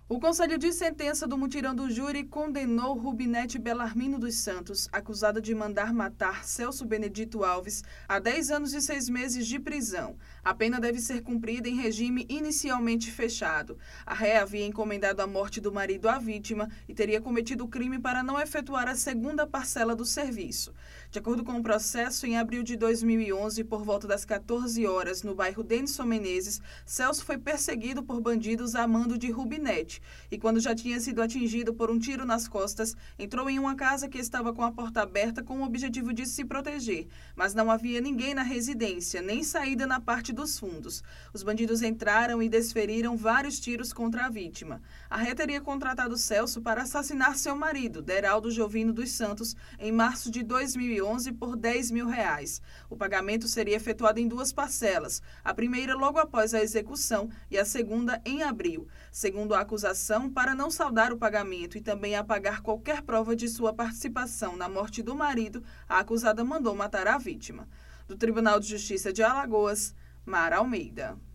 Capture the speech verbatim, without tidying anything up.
O Conselho de Sentença do Mutirão do Júri condenou Rubinete Belarmino dos Santos, acusada de mandar matar Celso Benedito Alves, a dez anos e seis meses de prisão. A pena deve ser cumprida em regime inicialmente fechado. A réia havia encomendado a morte do marido à vítima e teria cometido o crime para não efetuar a segunda parcela do serviço. De acordo com o processo, em abril de dois mil e onze, por volta das quatorze horas, no bairro Denison Menezes, Celso foi perseguido por bandidos a mando de Rubinete. E quando já tinha sido atingido por um tiro nas costas, entrou em uma casa que estava com a porta aberta com o objetivo de se proteger, mas não havia ninguém na residência, nem saída na parte dos fundos. Os bandidos entraram e desferiram vários tiros contra a vítima. A réia teria contratado Celso para assassinar seu marido, Deraldo Jovino dos Santos, em março de dois mil e onze por dez mil reais. O pagamento seria efetuado em duas parcelas, a primeira logo após a execução e a segunda em abril. Segundo a acusação, para não saldar o pagamento e também apagar qualquer prova de sua participação na morte do marido, a acusada mandou matar a vítima. Do Tribunal de Justiça de Alagoas, Mara Almeida.